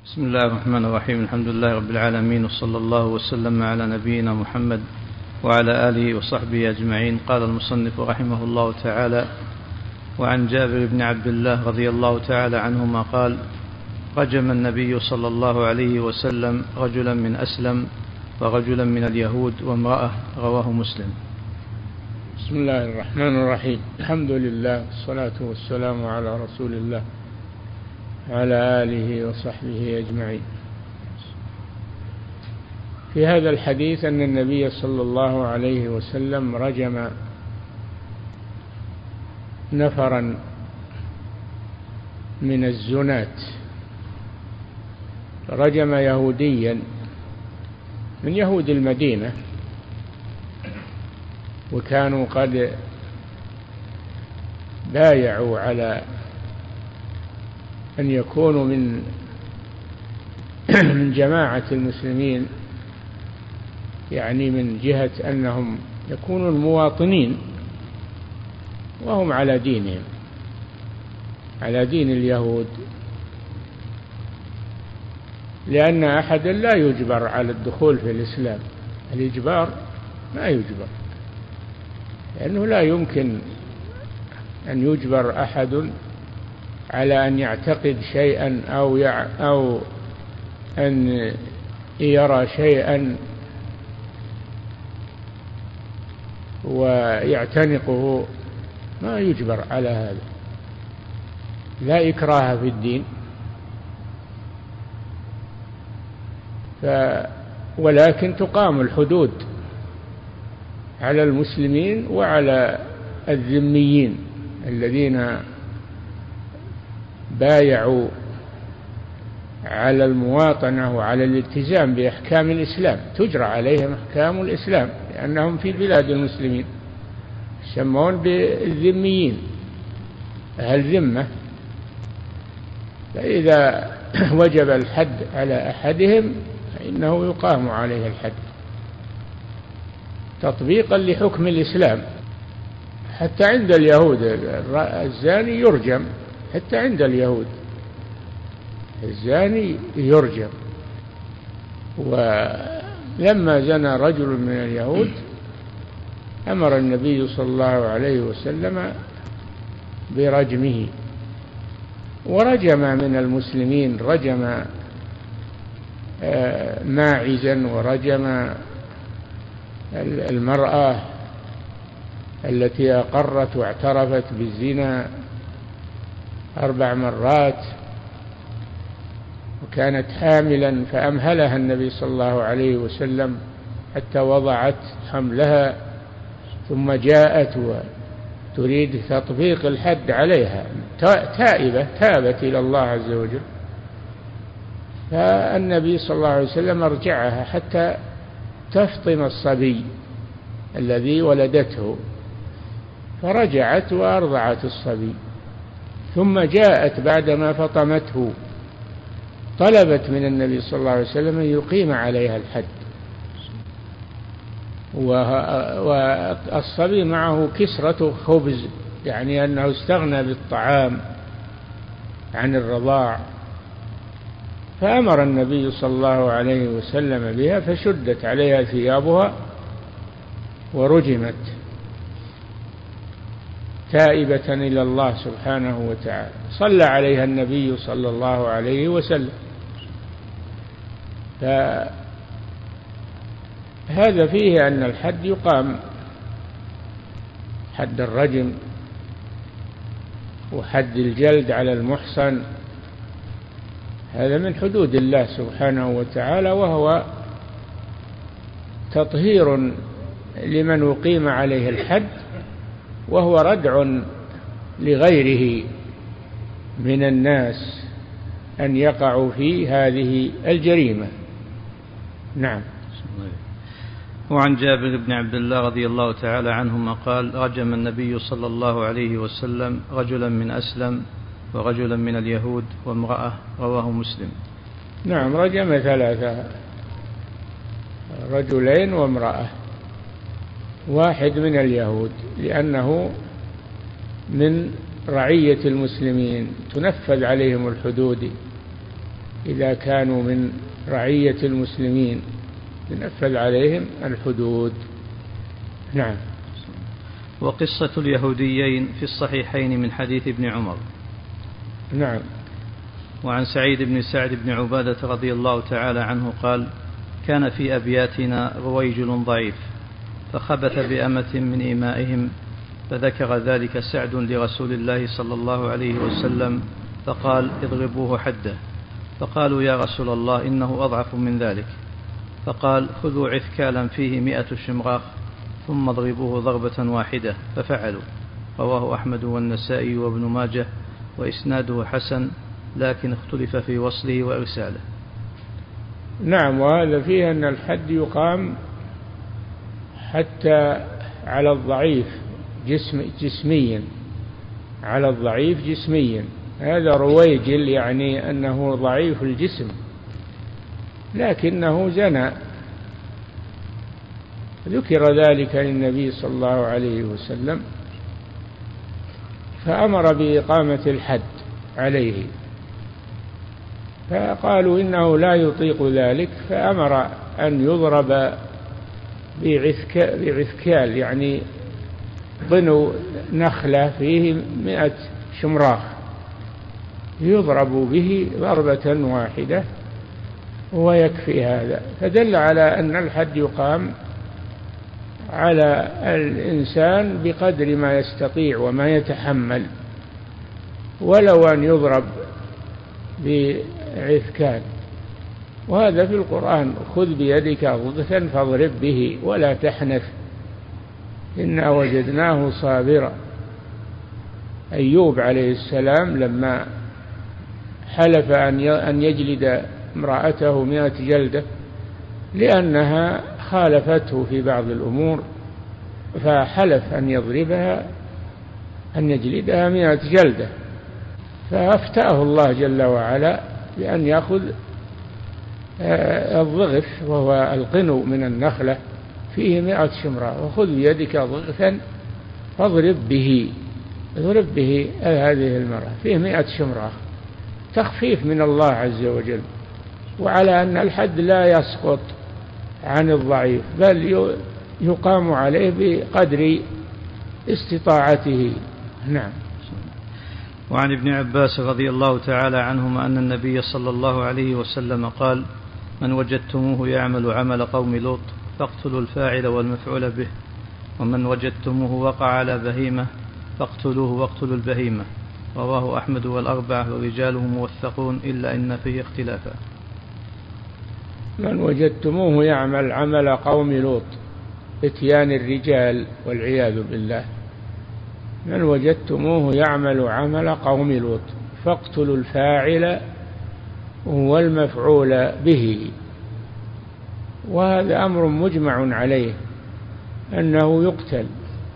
بسم الله الرحمن الرحيم. الحمد لله رب العالمين، وصلى الله وسلم على نبينا محمد وعلى آله وصحبه أجمعين. قال المصنف رحمه الله تعالى: وعن جابر بن عبد الله رضي الله تعالى عنهما قال: رجم النبي صلى الله عليه وسلم رجلا من أسلم ورجلا من اليهود وامرأة. رواه مسلم. بسم الله الرحمن الرحيم. الحمد لله والصلاة والسلام على رسول الله وعلى آله وصحبه أجمعين. في هذا الحديث أن النبي صلى الله عليه وسلم رجم نفرا من الزنات، رجم يهوديا من يهود المدينة، وكانوا قد بايعوا على أن يكونوا من جماعة المسلمين، يعني من جهة أنهم يكونوا المواطنين وهم على دينهم، على دين اليهود، لأن أحدا لا يجبر على الدخول في الإسلام. الإجبار ما يجبر، لأنه لا يمكن أن يجبر أحد على أن يعتقد شيئا أو أن يرى شيئا ويعتنقه، ما يجبر على هذا. لا إكراه في الدين، ولكن تقام الحدود على المسلمين وعلى الذميين الذين بايعوا على المواطنة وعلى الالتزام بأحكام الإسلام. تجرى عليهم أحكام الإسلام لأنهم في بلاد المسلمين، يسمون بالذميين، أهل ذمة. فإذا وجب الحد على أحدهم فإنه يقام عليه الحد تطبيقا لحكم الإسلام. حتى عند اليهود الزاني يرجم، حتى عند اليهود الزاني يرجم. ولما زنى رجل من اليهود أمر النبي صلى الله عليه وسلم برجمه. ورجم من المسلمين، رجم ماعزا، ورجم المرأة التي أقرت واعترفت بالزنا 4 مرات، وكانت حاملا فأمهلها النبي صلى الله عليه وسلم حتى وضعت حملها، ثم جاءت وتريد تطبيق الحد عليها، تابت إلى الله عز وجل، فالنبي صلى الله عليه وسلم أرجعها حتى تفطم الصبي الذي ولدته، فرجعت وأرضعت الصبي، ثم جاءت بعدما فطمته طلبت من النبي صلى الله عليه وسلم أن يقيم عليها الحد. والصبي معه كسرة خبز، يعني أنه استغنى بالطعام عن الرضاع، فأمر النبي صلى الله عليه وسلم بها، فشدت عليها ثيابها ورجمت تائبة إلى الله سبحانه وتعالى. صلى عليها النبي صلى الله عليه وسلم. فهذا فيه أن الحد يقام، حد الرجم وحد الجلد على المحصن، هذا من حدود الله سبحانه وتعالى، وهو تطهير لمن أقيم عليه الحد، وهو ردع لغيره من الناس أن يقعوا في هذه الجريمة. نعم. وعن جابر بن عبد الله رضي الله تعالى عنهما قال: رجم النبي صلى الله عليه وسلم رجلا من أسلم ورجلا من اليهود وامرأة. رواه مسلم. نعم، رجم 3، رجلين وامرأة، واحد من اليهود لأنه من رعية المسلمين تنفذ عليهم الحدود إذا كانوا من رعية المسلمين ينفذ عليهم الحدود. نعم. وقصة اليهوديين في الصحيحين من حديث ابن عمر. نعم. وعن سعيد بن سعد بن عبادة رضي الله تعالى عنه قال: كان في أبياتنا رويجل ضعيف فخبث بأمة من إمائهم، فذكر ذلك سعد لرسول الله صلى الله عليه وسلم فقال: اضربوه حده. فقالوا: يا رسول الله إنه أضعف من ذلك. فقال: خذوا عثكالا فيه 100 شمراخ ثم اضربوه ضربة واحدة، ففعلوا. رواه أحمد والنسائي وابن ماجه وإسناده حسن، لكن اختلف في وصله وإرساله. نعم. وهذا فيه أن الحد يقام حتى على الضعيف جسميا، على الضعيف جسميا. هذا رويجل يعني أنه ضعيف الجسم لكنه زنى، ذكر ذلك للنبي صلى الله عليه وسلم فأمر بإقامة الحد عليه، فقالوا إنه لا يطيق ذلك، فأمر أن يضرب بعثكال يعني ضنو نخلة فيه 100 شمراخ، يضرب به ضربة واحدة ويكفي هذا. فدل على أن الحد يقام على الإنسان بقدر ما يستطيع وما يتحمل، ولو أن يضرب بعثكال. وهذا في القرآن: خذ بيدك ضغثا فاضرب به ولا تحنث إنا وجدناه صابرا. أيوب عليه السلام لما حلف أن يجلد امرأته 100 جلدة لأنها خالفته في بعض الأمور، فحلف أن يضربها أن يجلدها 100 جلدة، فأفتاه الله جل وعلا بأن يأخذ الضغث وهو القنو من النخلة فيه 100 شمراء، وخذ بيدك ضغثا فاضرب به، اضرب به هذه المرأة فيه 100 شمراء، تخفيف من الله عز وجل. وعلى أن الحد لا يسقط عن الضعيف بل يقام عليه بقدر استطاعته. نعم. وعن ابن عباس رضي الله تعالى عنهما أن النبي صلى الله عليه وسلم قال: من وجدتموه يعمل عمل قوم لوط فاقتلوا الفاعل والمفعول به، ومن وجدتموه وقع على بهيمة فاقتلوه واقتلوا البهيمة. رواه أحمد والأربعة ورجاله موثقون إلا إن فيه اختلافا. من وجدتموه يعمل عمل قوم لوط، اتيان الرجال والعياذ بالله. من وجدتموه يعمل عمل قوم لوط فاقتلوا الفاعل والمفعول به. وهذا أمر مجمع عليه أنه يقتل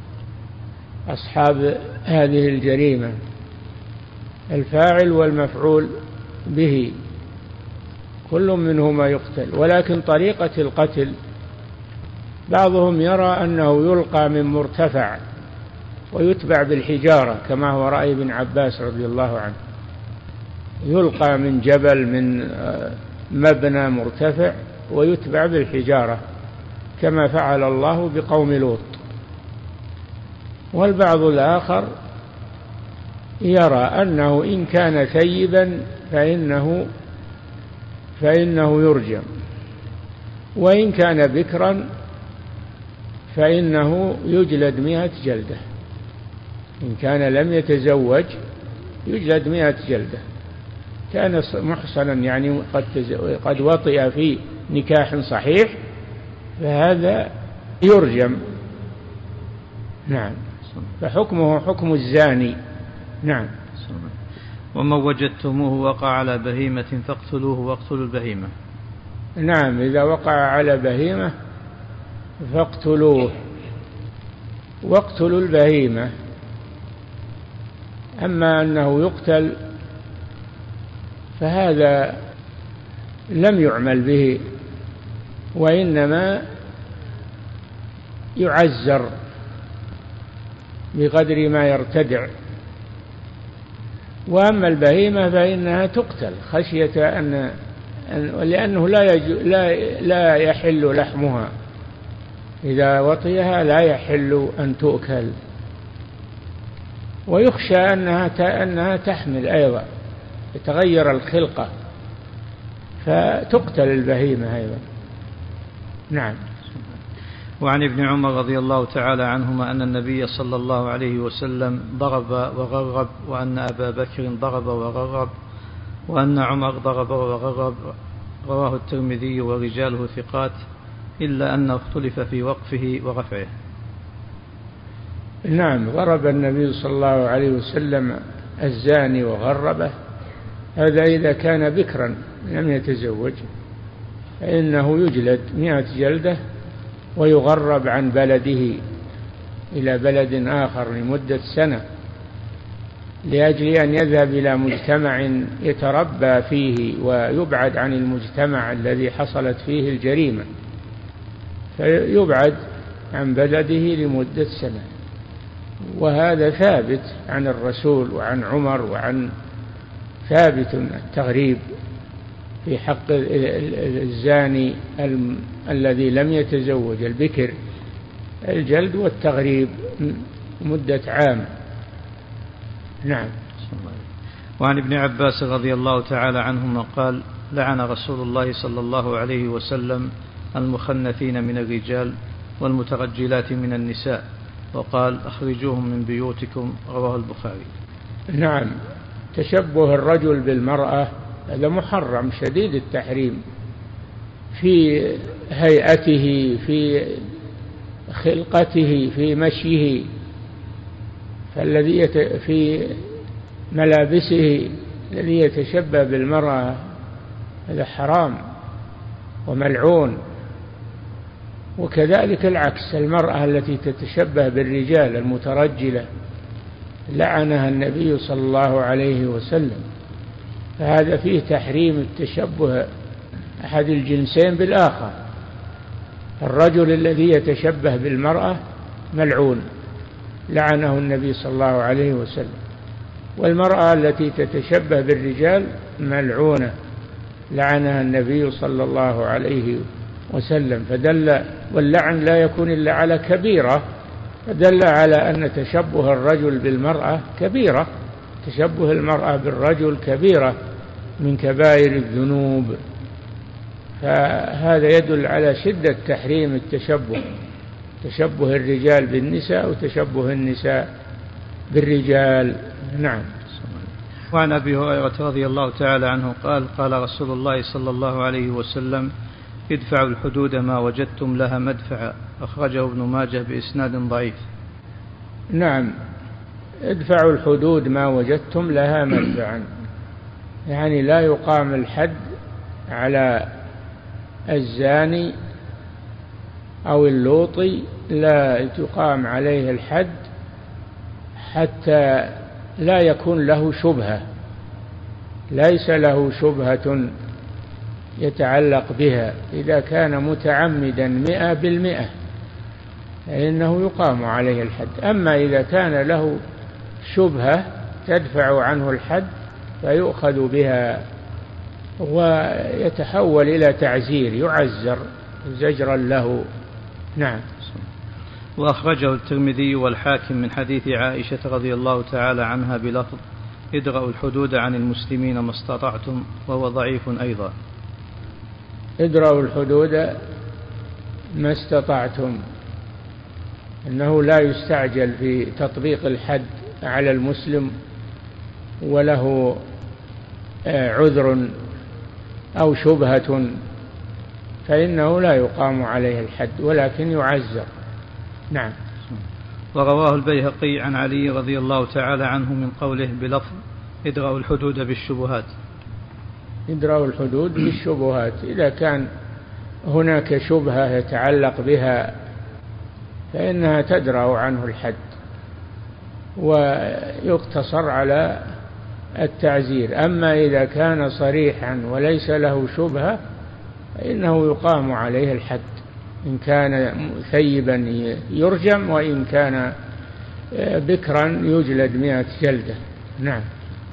أصحاب هذه الجريمة، الفاعل والمفعول به كل منهما يقتل. ولكن طريقة القتل بعضهم يرى أنه يلقى من مرتفع ويتبع بالحجارة كما هو رأي ابن عباس رضي الله عنه، يلقى من جبل من مبنى مرتفع ويتبع بالحجارة كما فعل الله بقوم لوط. والبعض الآخر يرى أنه إن كان ثيبا فإنه يرجم، وإن كان بكرا فإنه يجلد 100 جلدة. إن كان لم يتزوج يجلد 100 جلدة، كان محصنا يعني قد وطئ في نكاح صحيح فهذا يرجم. نعم. فحكمه حكم الزاني. نعم. ومن وجدتموه وقع على بهيمة فاقتلوه واقتلوا البهيمة. نعم. إذا وقع على بهيمة فاقتلوه واقتلوا البهيمة. أما أنه يقتل فهذا لم يعمل به، وإنما يعزر بقدر ما يرتدع وأما البهيمة فإنها تقتل خشية لأنه لا يحل لحمها، إذا وطئها لا يحل أن تؤكل، ويخشى أنها تحمل أيضا، يتغير الخلقة فتقتل البهيمة أيضا. نعم. وعن ابن عمر رضي الله تعالى عنهما أن النبي صلى الله عليه وسلم ضرب وغرب، وأن أبا بكر ضرب وغرب، وأن عمر ضرب وغرب. رواه الترمذي ورجاله ثقات، إلا أنه اختلف في وقفه ورفعه. نعم، ضرب النبي صلى الله عليه وسلم الزاني وغربه، هذا إذا كان بكرا لم يتزوج فإنه يجلد 100 جلدة ويغرب عن بلده إلى بلد آخر لمدة سنة، لأجل أن يذهب إلى مجتمع يتربى فيه ويبعد عن المجتمع الذي حصلت فيه الجريمة، فيبعد عن بلده لمدة سنة. وهذا ثابت عن الرسول وعن عمر وعن ثابت التغريب في حق الزاني الذي لم يتزوج البكر، الجلد والتغريب مدة عام. نعم. وعن ابن عباس رضي الله تعالى عنهما قال: لعن رسول الله صلى الله عليه وسلم المخنثين من الرجال والمترجلات من النساء، وقال: أخرجوهم من بيوتكم. رواه البخاري. نعم، تشبه الرجل بالمرأة هذا محرم شديد التحريم، في هيئته، في خلقته، في مشيه، في ملابسه، الذي يتشبه بالمرأة هذا حرام وملعون. وكذلك العكس، المرأة التي تتشبه بالرجال المترجلة لعنها النبي صلى الله عليه وسلم، فهذا فيه تحريم التشبه أحد الجنسين بالآخر. الرجل الذي يتشبه بالمرأة ملعون لعنه النبي صلى الله عليه وسلم، والمرأة التي تتشبه بالرجال ملعونة لعنها النبي صلى الله عليه وسلم. فدل، واللعن لا يكون إلا على كبيرة، فدل على أن تشبه الرجل بالمرأة كبيرة، تشبه المرأة بالرجل كبيرة من كبائر الذنوب، فهذا يدل على شدة تحريم التشبه، تشبه الرجال بالنساء وتشبه النساء بالرجال. نعم. وعن أبي هريرة رضي الله تعالى عنه قال: قال رسول الله صلى الله عليه وسلم: ادفعوا الحدود ما وجدتم لها مدفعا. أخرجه ابن ماجه بإسناد ضعيف. نعم، ادفعوا الحدود ما وجدتم لها مدفعا، يعني لا يقام الحد على الزاني أو اللوطي، لا تقام عليه الحد حتى لا يكون له شبهة، ليس له شبهة يتعلق بها. إذا كان متعمدا 100% فإنه يقام عليه الحد. أما إذا كان له شبهة تدفع عنه الحد فيؤخذ بها ويتحول إلى تعزير، يعزر زجرا له. نعم. وأخرجه الترمذي والحاكم من حديث عائشة رضي الله تعالى عنها بلفظ: ادرأوا الحدود عن المسلمين ما استطعتم، وهو ضعيف أيضا. ادرأوا الحدود ما استطعتم، أنه لا يستعجل في تطبيق الحد على المسلم وله عذر أو شبهة، فإنه لا يقام عليه الحد ولكن يعزر. نعم. ورواه البيهقي عن علي رضي الله تعالى عنه من قوله بلفظ: ادرأوا الحدود بالشبهات. ادرأوا الحدود بالشبهات، إذا كان هناك شبهة يتعلق بها فإنها تدرأ عنه الحد ويقتصر على التعزير. أما إذا كان صريحا وليس له شبهة فإنه يقام عليه الحد، إن كان ثيبا يرجم، وإن كان بكرا يجلد 100 جلدة. نعم.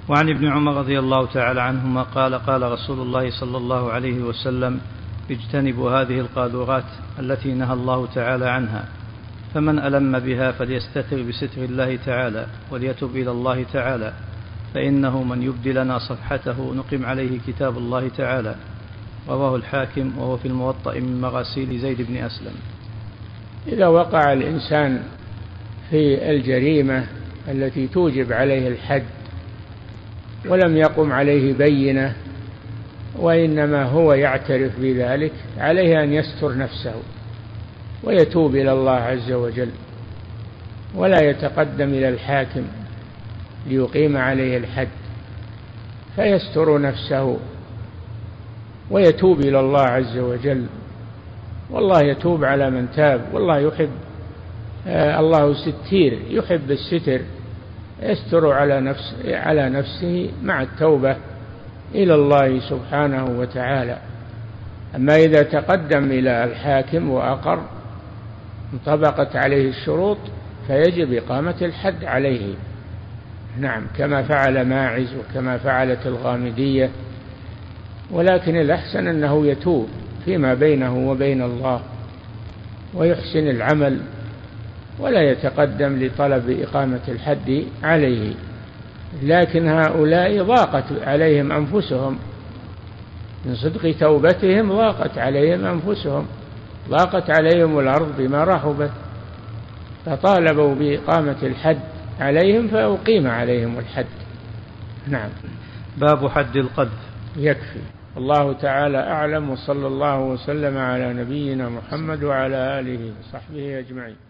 وعن ابن عمر رضي الله تعالى عنهما قال قال رسول الله صلى الله عليه وسلم اجتنبوا هذه القاذورات التي نهى الله تعالى عنها، فمن ألم بها فليستتر بستر الله تعالى وليتب إلى الله تعالى، فإنه من يبدي لنا صفحته نقم عليه كتاب الله تعالى. رواه الحاكم وهو في الموطأ من مراسيل زيد بن أسلم. إذا وقع الإنسان في الجريمة التي توجب عليه الحد ولم يقم عليه بينة وإنما هو يعترف بذلك، عليه أن يستر نفسه ويتوب إلى الله عز وجل، ولا يتقدم إلى الحاكم ليقيم عليه الحد، فيستر نفسه ويتوب إلى الله عز وجل، والله يتوب على من تاب، والله يحب الله ستير يحب الستر، يستر على نفسه مع التوبة إلى الله سبحانه وتعالى. أما إذا تقدم إلى الحاكم وأقر انطبقت عليه الشروط فيجب إقامة الحد عليه، نعم، كما فعل ماعز وكما فعلت الغامدية، ولكن الأحسن أنه يتوب فيما بينه وبين الله ويحسن العمل ولا يتقدم لطلب إقامة الحد عليه. لكن هؤلاء ضاقت عليهم أنفسهم من صدق توبتهم، ضاقت عليهم أنفسهم، ضاقت عليهم الأرض بما رحبت، فطالبوا بإقامة الحد عليهم فأقيم عليهم الحد. نعم. باب حد القذف. يكفي. الله تعالى أعلم، وصلى الله وسلم على نبينا محمد وعلى آله وصحبه أجمعين.